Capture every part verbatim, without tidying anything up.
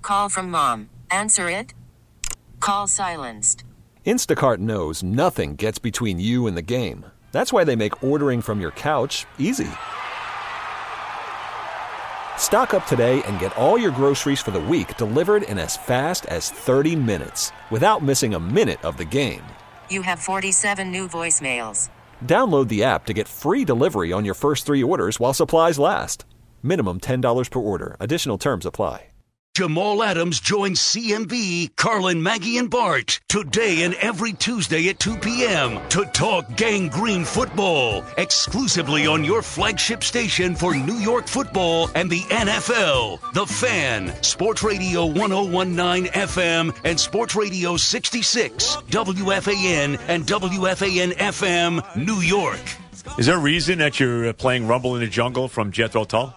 Call from mom. Answer it. Call silenced. Instacart knows nothing gets between you and the game. That's why they make ordering from your couch easy. Stock up today and get all your groceries for the week delivered in as fast as thirty minutes without missing a minute of the game. You have forty-seven new voicemails. Download the app to get free delivery on your first three orders while supplies last. Minimum ten dollars per order. Additional terms apply. Jamal Adams joins C M B, Carlin, Maggie, and Bart today and every Tuesday at two p.m. to talk Gang Green football exclusively on your flagship station for New York football and the N F L. The Fan, Sports Radio one oh one point nine F M and Sports Radio sixty-six, W F A N and W F A N F M, New York. Is there a reason that you're playing Rumble in the Jungle from Jethro Tull?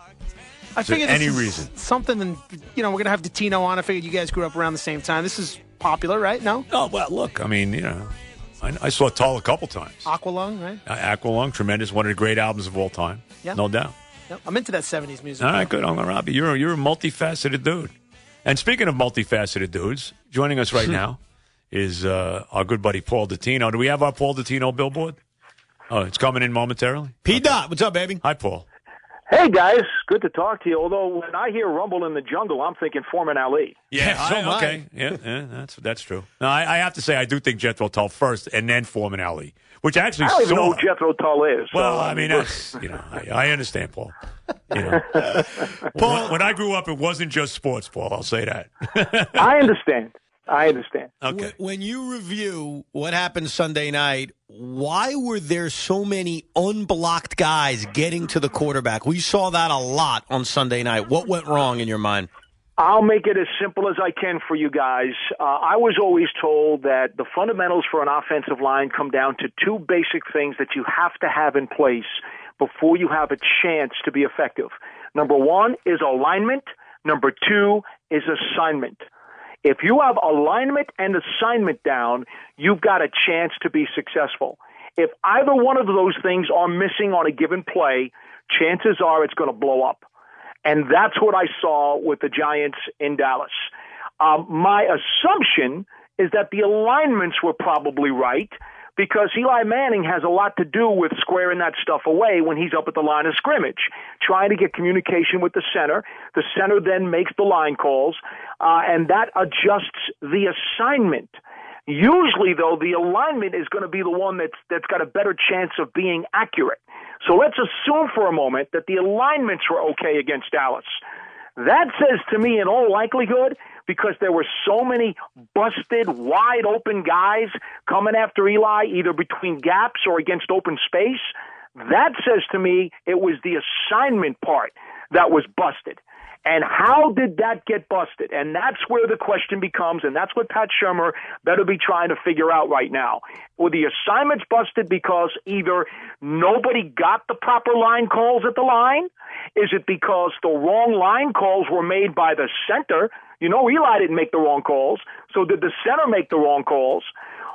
I figured any this is reason? Something, you know, we're going to have Dottino on. I figured you guys grew up around the same time. This is popular, right? No? Oh, well, look, I mean, you know, I, I saw Tull a couple times. Aqualung, right? Uh, Aqualung, tremendous, one of the great albums of all time. Yeah. No doubt. Yep. I'm into that seventies music. All right, good. I'm Robbie. You're, you're a multifaceted dude. And speaking of multifaceted dudes, joining us right now is uh, our good buddy Paul Dottino. Do we have our Paul Dottino billboard? Oh, it's coming in momentarily. P. Dot, what's up, baby? Hi, Paul. Hey, guys. Good to talk to you. Although when I hear Rumble in the Jungle, I'm thinking Foreman Ali. Yeah, Yeah, so I, am I. okay. Yeah, yeah, that's that's true. No, I, I have to say, I do think Jethro Tull first and then Foreman Ali, which I actually I don't even saw. know who Jethro Tull is. Well, so, I mean, that's, you know, I, I understand, Paul. You know, Paul, when, when I grew up, it wasn't just sports, Paul. I'll say that. I understand. I understand. Okay. When you review what happened Sunday night, why were there so many unblocked guys getting to the quarterback? We saw that a lot on Sunday night. What went wrong in your mind? I'll make it as simple as I can for you guys. Uh, I was always told that the fundamentals for an offensive line come down to two basic things that you have to have in place before you have a chance to be effective. Number one is alignment. Number two is assignment. If you have alignment and assignment down, you've got a chance to be successful. If either one of those things are missing on a given play, chances are it's going to blow up. And that's what I saw with the Giants in Dallas. Um, my assumption is that the alignments were probably right because Eli Manning has a lot to do with squaring that stuff away when he's up at the line of scrimmage, trying to get communication with the center. The center then makes the line calls, uh, and that adjusts the assignment. Usually, though, the alignment is going to be the one that's that's got a better chance of being accurate. So let's assume for a moment that the alignments were okay against Dallas. That says to me, in all likelihood, because there were so many busted, wide-open guys coming after Eli, either between gaps or against open space, that says to me it was the assignment part that was busted. And how did that get busted? And that's where the question becomes, and that's what Pat Shurmur better be trying to figure out right now. Were the assignments busted because either nobody got the proper line calls at the line? Is it because the wrong line calls were made by the center? You know, Eli didn't make the wrong calls, so did the center make the wrong calls?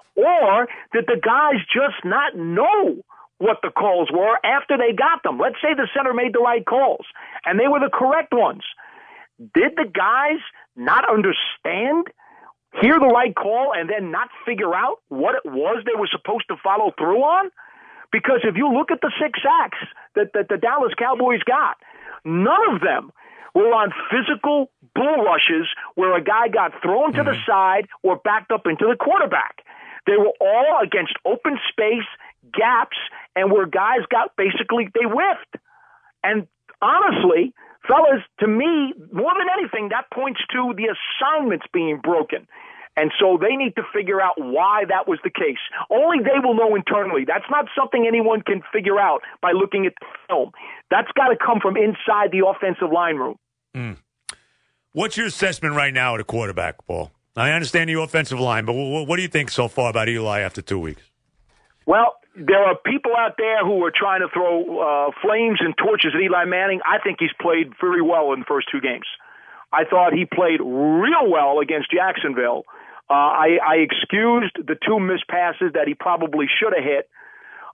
Or did the guys just not know what the calls were after they got them? Let's say the center made the right calls, and they were the correct ones. Did the guys not understand, hear the right call, and then not figure out what it was they were supposed to follow through on? Because if you look at the six sacks that, that the Dallas Cowboys got, none of them were on physical bull rushes where a guy got thrown to mm-hmm. the side or backed up into the quarterback. They were all against open space, gaps, and where guys got basically, they whiffed. And honestly, fellas, to me, more than anything, that points to the assignments being broken. And so they need to figure out why that was the case. Only they will know internally. That's not something anyone can figure out by looking at the film. That's got to come from inside the offensive line room. Mm. What's your assessment right now at a quarterback, Paul? I understand the offensive line, but what do you think so far about Eli after two weeks? Well, there are people out there who are trying to throw uh, flames and torches at Eli Manning. I think he's played very well in the first two games. I thought he played real well against Jacksonville. Uh, I, I excused the two missed passes that he probably should have hit.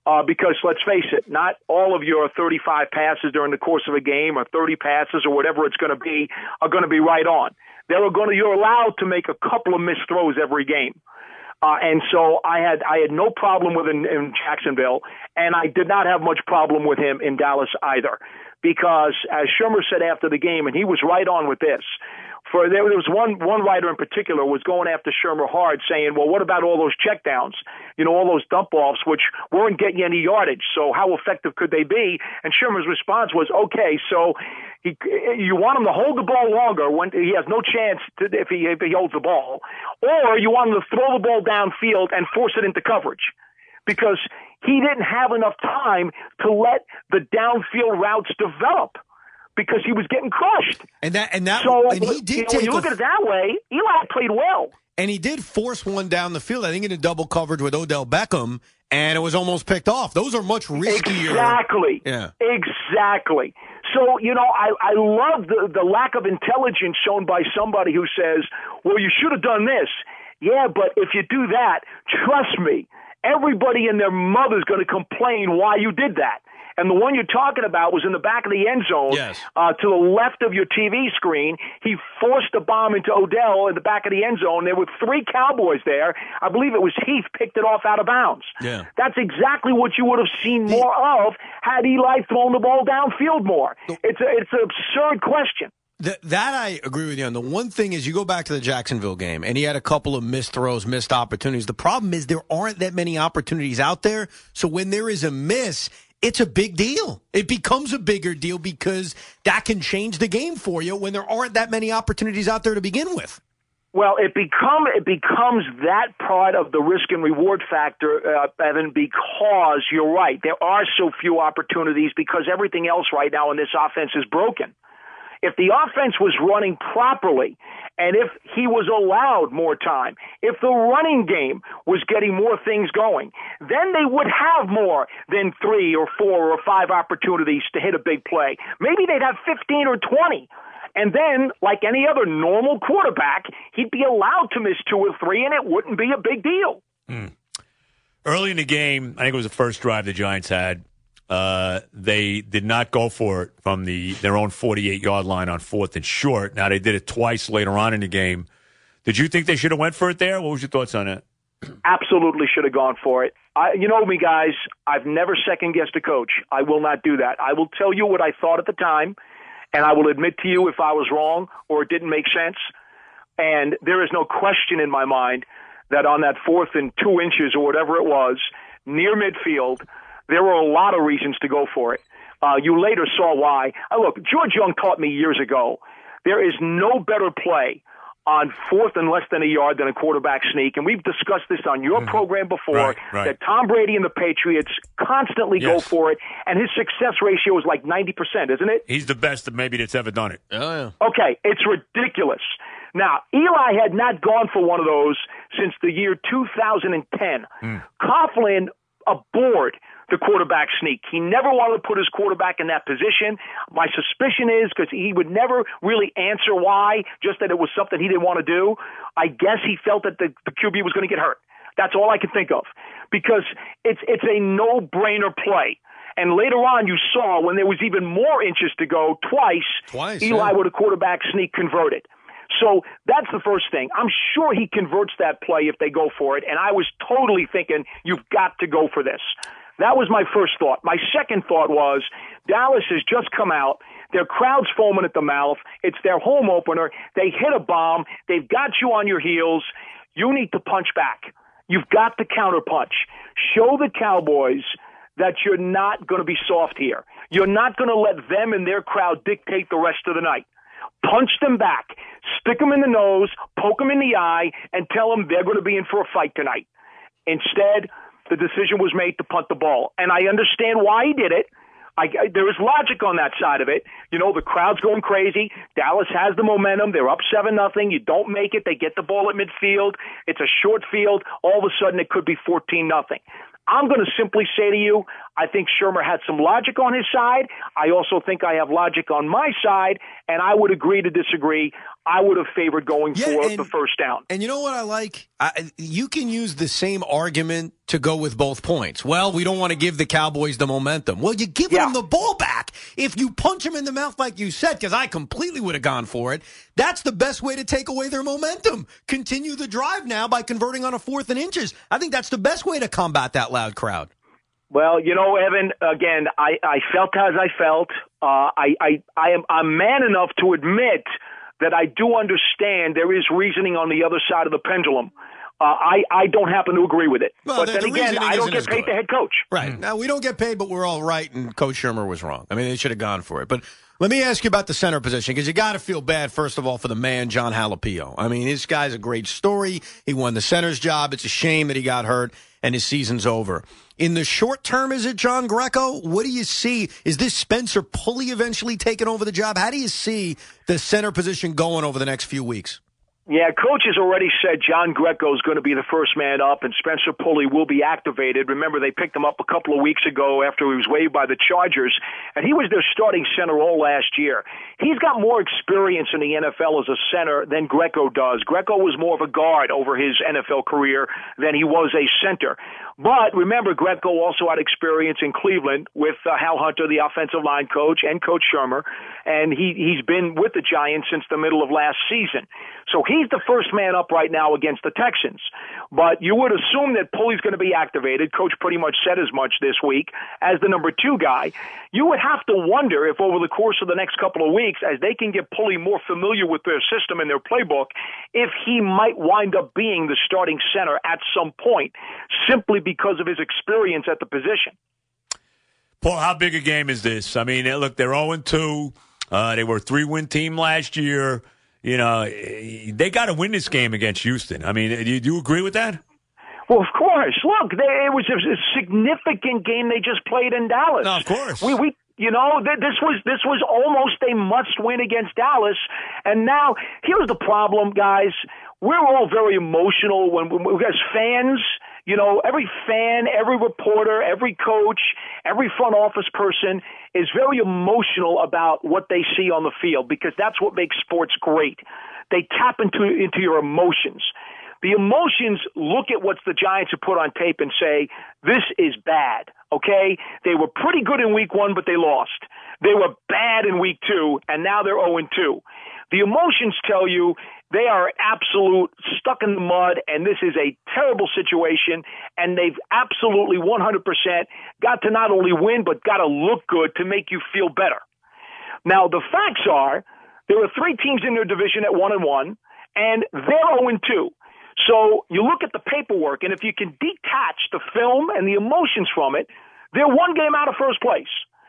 Uh, because let's face it, not all of your thirty-five passes during the course of a game or thirty passes or whatever it's going to be are going to be right on. There are going to, you're allowed to make a couple of missed throws every game. Uh, and so I had I had no problem with him in Jacksonville, and I did not have much problem with him in Dallas either. Because as Shurmur said after the game, and he was right on with this, for there was one one writer in particular was going after Shurmur hard, saying, well, what about all those checkdowns? You know, all those dump-offs, which weren't getting you any yardage. So how effective could they be? And Shurmur's response was, okay, so he, you want him to hold the ball longer when he has no chance to, if he if he holds the ball, or you want him to throw the ball downfield and force it into coverage. Because he didn't have enough time to let the downfield routes develop because he was getting crushed. And that and that so, and he did you know, take when you look a, at it that way, Eli played well. And he did force one down the field, I think in a double coverage with Odell Beckham, and it was almost picked off. Those are much riskier. Exactly. Yeah. Exactly. So, you know, I, I love the, the lack of intelligence shown by somebody who says, well, you should have done this. Yeah, but if you do that, trust me, everybody and their mother's going to complain why you did that. And the one you're talking about was in the back of the end zone, yes. uh, to the left of your T V screen. He forced a bomb into Odell in the back of the end zone. There were three Cowboys there. I believe it was Heath picked it off out of bounds. Yeah. That's exactly what you would have seen more of had Eli thrown the ball downfield more. It's a, it's an absurd question. That, that I agree with you on. The one thing is you go back to the Jacksonville game, and he had a couple of missed throws, missed opportunities. The problem is there aren't that many opportunities out there. So when there is a miss, it's a big deal. It becomes a bigger deal because that can change the game for you when there aren't that many opportunities out there to begin with. Well, it become it becomes that part of the risk and reward factor, uh, Evan, because you're right. There are so few opportunities because everything else right now in this offense is broken. If the offense was running properly and if he was allowed more time, if the running game was getting more things going, then they would have more than three or four or five opportunities to hit a big play. Maybe they'd have fifteen or twenty. And then, like any other normal quarterback, he'd be allowed to miss two or three, and it wouldn't be a big deal. Mm. Early in the game, I think it was the first drive the Giants had, Uh, they did not go for it from the their own forty-eight-yard line on fourth and short. Now, they did it twice later on in the game. Did you think they should have went for it there? What was your thoughts on that? Absolutely should have gone for it. I, you know me, guys. I've never second-guessed a coach. I will not do that. I will tell you what I thought at the time, and I will admit to you if I was wrong or it didn't make sense. And there is no question in my mind that on that fourth and two inches or whatever it was, near midfield, there were a lot of reasons to go for it. Uh, you later saw why. Uh, look, George Young taught me years ago, there is no better play on fourth and less than a yard than a quarterback sneak. And we've discussed this on your mm-hmm. program before, right, right. that Tom Brady and the Patriots constantly yes. go for it, and his success ratio is like ninety percent, isn't it? He's the best that maybe that's ever done it. Oh, yeah. Okay, it's ridiculous. Now, Eli had not gone for one of those since the year two thousand ten. Mm. Coughlin abhorred the quarterback sneak. He never wanted to put his quarterback in that position. My suspicion is because he would never really answer why, just that it was something he didn't want to do. I guess he felt that the, the Q B was going to get hurt. That's all I can think of because it's it's a no-brainer play. And later on, you saw when there was even more inches to go, twice, twice Eli yeah. with a quarterback sneak converted. So that's the first thing. I'm sure he converts that play if they go for it, and I was totally thinking, you've got to go for this. That was my first thought. My second thought was Dallas has just come out. Their crowd's foaming at the mouth. It's their home opener. They hit a bomb. They've got you on your heels. You need to punch back. You've got to counterpunch. Show the Cowboys that you're not going to be soft here. You're not going to let them and their crowd dictate the rest of the night. Punch them back. Stick them in the nose, poke them in the eye, and tell them they're going to be in for a fight tonight. Instead, the decision was made to punt the ball. And I understand why he did it. I, I, there is logic on that side of it. You know, the crowd's going crazy. Dallas has the momentum. They're up seven nothing. You don't make it. They get the ball at midfield. It's a short field. All of a sudden, it could be fourteen nothing. I'm going to simply say to you, I think Shermer had some logic on his side. I also think I have logic on my side, and I would agree to disagree. I would have favored going Yeah, for and- the first down. And you know what I like? I, you can use the same argument to go with both points. Well, we don't want to give the Cowboys the momentum. Well, you give Yeah. them the ball back. If you punch them in the mouth like you said, because I completely would have gone for it, that's the best way to take away their momentum. Continue the drive now by converting on a fourth and inches. I think that's the best way to combat that loud crowd. Well, you know, Evan, again, I, I felt as I felt. Uh, I, I, I am I'm man enough to admit that I do understand there is reasoning on the other side of the pendulum. Uh, I, I don't happen to agree with it. Well, but the- then the again, reasoning I don't isn't get as paid good. the head coach. Right. Now, we don't get paid, but we're all right, and Coach Shermer was wrong. I mean, they should have gone for it. But let me ask you about the center position, because you got to feel bad, first of all, for the man, John Jalapeno. I mean, this guy's a great story. He won the center's job. It's a shame that he got hurt, and his season's over. In the short term, is it John Greco? What do you see? Is this Spencer Pulley eventually taking over the job? How do you see the center position going over the next few weeks? Yeah, coach has already said John Greco is going to be the first man up, and Spencer Pulley will be activated. Remember, they picked him up a couple of weeks ago after he was waived by the Chargers, and he was their starting center all last year. He's got more experience in the N F L as a center than Greco does. Greco was more of a guard over his N F L career than he was a center. But remember, Greco also had experience in Cleveland with uh, Hal Hunter, the offensive line coach, and Coach Shermer, and he, he's been with the Giants since the middle of last season. So he's the first man up right now against the Texans. But you would assume that Pulley's going to be activated. Coach pretty much said as much this week as the number two guy. You would have to wonder if over the course of the next couple of weeks, as they can get Pulley more familiar with their system and their playbook, if he might wind up being the starting center at some point, simply because of his experience at the position. Paul, how big a game is this? I mean, look, they're oh and two. Uh, they were a three-win team last year. You know, they got to win this game against Houston. I mean, do you, do you agree with that? Well, of course. Look, they, it was a, a significant game they just played in Dallas. No, of course. We, we, you know, th- this was this was almost a must-win against Dallas. And now, here's the problem, guys. We're all very emotional when, when we, as fans. You know, every fan, every reporter, every coach, every front office person is very emotional about what they see on the field because that's what makes sports great. They tap into into your emotions. The emotions look at what the Giants have put on tape and say, this is bad, okay? They were pretty good in week one, but they lost. They were bad in week two, and now they're oh and two. The emotions tell you they are absolute stuck in the mud, and this is a terrible situation, and they've absolutely one hundred percent got to not only win, but got to look good to make you feel better. Now, the facts are there are three teams in their division at one and one, and they're oh and two. So you look at the paperwork, and if you can detach the film and the emotions from it, they're one game out of first place.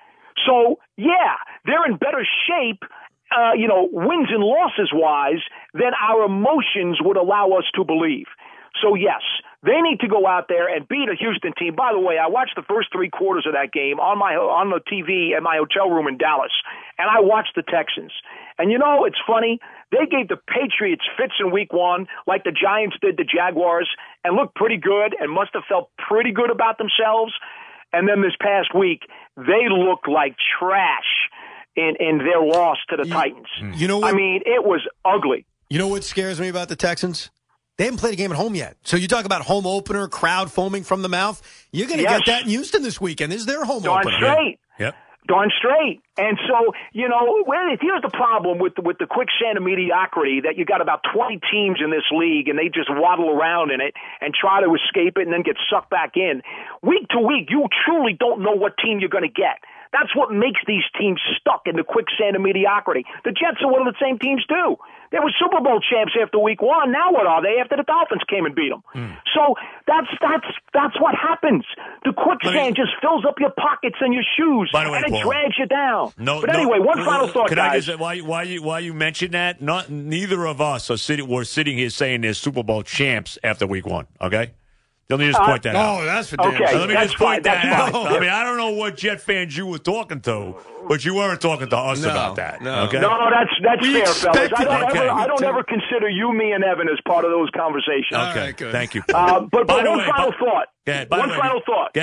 So, yeah, they're in better shape, uh, you know, wins and losses wise, than our emotions would allow us to believe. So, yes, they need to go out there and beat a Houston team. By the way, I watched the first three quarters of that game on my on the T V at my hotel room in Dallas, and I watched the Texans. And, you know, it's funny. They gave the Patriots fits in week one like the Giants did the Jaguars and looked pretty good and must have felt pretty good about themselves. And then this past week, they looked like trash in, in their loss to the you, Titans. You know what? I mean, it was ugly. You know what scares me about the Texans? They haven't played a game at home yet. So you talk about home opener, crowd foaming from the mouth. You're going to Yes. get that in Houston this weekend. This is their home Darn opener. straight. Yep. Darn straight. And so, you know, well, here's the problem with the, with the quicksand of mediocrity that you got about twenty teams in this league and they just waddle around in it and try to escape it and then get sucked back in. Week to week, you truly don't know what team you're going to get. That's what makes these teams stuck in the quicksand of mediocrity. The Jets are one of the same teams, too. They were Super Bowl champs after week one. Now what are they after the Dolphins came and beat them? Mm. So that's that's that's what happens. The quicksand me, just fills up your pockets and your shoes, by the way, and it Paul, drags you down. No, but no, anyway, one no, final thought, can guys. I just, why, why, you, why you mention that? Not, neither of us are sitting, we're sitting here saying they're Super Bowl champs after week one, okay? Let me just point that uh, out. Oh, that's for damn okay, sure. So let me that's just point fine, that that's out. fine. I mean, I don't know what Jet fans you were talking to, but you weren't talking to us No, about that. no. Okay? No, that's that's We fair, fellas. I expected- don't Okay. ever I don't To- ever consider you, me, and Evan as part of those conversations. All Okay, right, good. thank you. Uh, but By but the one way, final by- thought. Go ahead. By One the way, final thought. Go ahead.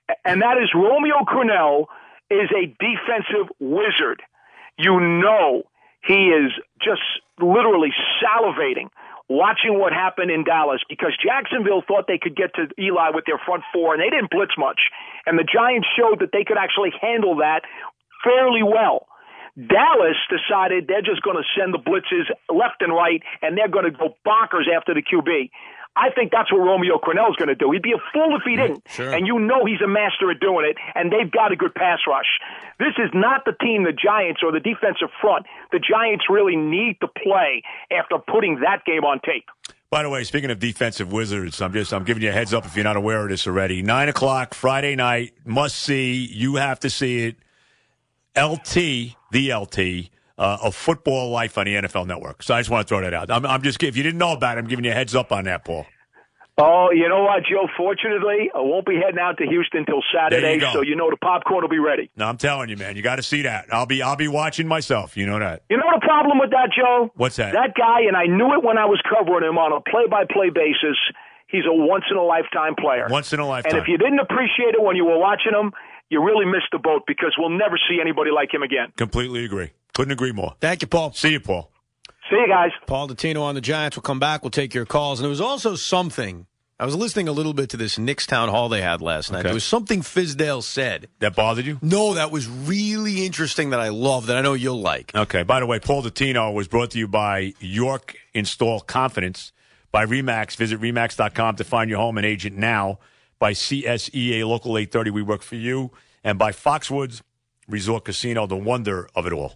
and that is Romeo Crennel is a defensive wizard. You know he is just literally salivating watching what happened in Dallas because Jacksonville thought they could get to Eli with their front four, and they didn't blitz much. And the Giants showed that they could actually handle that fairly well. Dallas decided they're just going to send the blitzes left and right, and they're going to go bonkers after the Q B. I think that's what Romeo Crennel is going to do. He'd be a fool if he didn't. Sure. And you know he's a master at doing it, and they've got a good pass rush. This is not the team, the Giants, or the defensive front. The Giants really need to play after putting that game on tape. By the way, speaking of defensive wizards, I'm just I'm giving you a heads up if you're not aware of this already. Nine o'clock Friday night, must see. You have to see it. L T, the L T. Uh, of Football Life on the N F L Network. So I just want to throw that out. I'm, I'm just if you didn't know about it, I'm giving you a heads up on that, Paul. Oh, you know what, Joe? Fortunately, I won't be heading out to Houston till Saturday, you so you know the popcorn will be ready. No, I'm telling you, man, you got to see that. I'll be I'll be watching myself. You know that. You know the problem with that, Joe? What's that? That guy, and I knew it when I was covering him on a play-by-play basis. He's a once-in-a-lifetime player. Once in a lifetime. And if you didn't appreciate it when you were watching him, you really missed the boat because we'll never see anybody like him again. Completely agree. Couldn't agree more. Thank you, Paul. See you, Paul. See you guys. Paul Dottino on the Giants. We'll come back. We'll take your calls. And there was also something. I was listening a little bit to this Knicks town hall they had last night. Okay. There was something Fizdale said. That bothered you? No, that was really interesting that I love that I know you'll like. Okay. By the way, Paul Dottino was brought to you by York Install Confidence, by RE/MAX. Visit remax dot com to find your home and agent now. By C S E A Local eight thirty, we work for you. And by Foxwoods Resort Casino, the wonder of it all.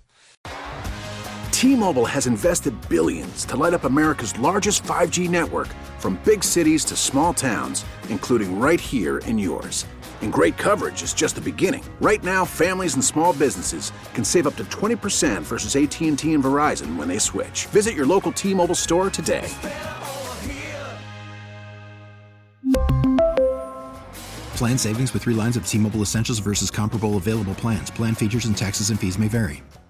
T-Mobile has invested billions to light up America's largest five G network, from big cities to small towns, including right here in yours. And great coverage is just the beginning. Right now, families and small businesses can save up to twenty percent versus A T and T and Verizon when they switch. Visit your local T-Mobile store today. Plan savings with three lines of T-Mobile Essentials versus comparable available plans. Plan features and taxes and fees may vary.